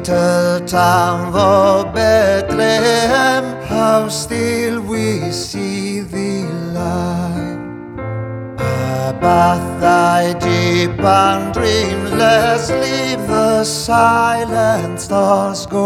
little town of Bethlehem, how still we see thee lie. Above thy deep and dreamless, leave the silent stars go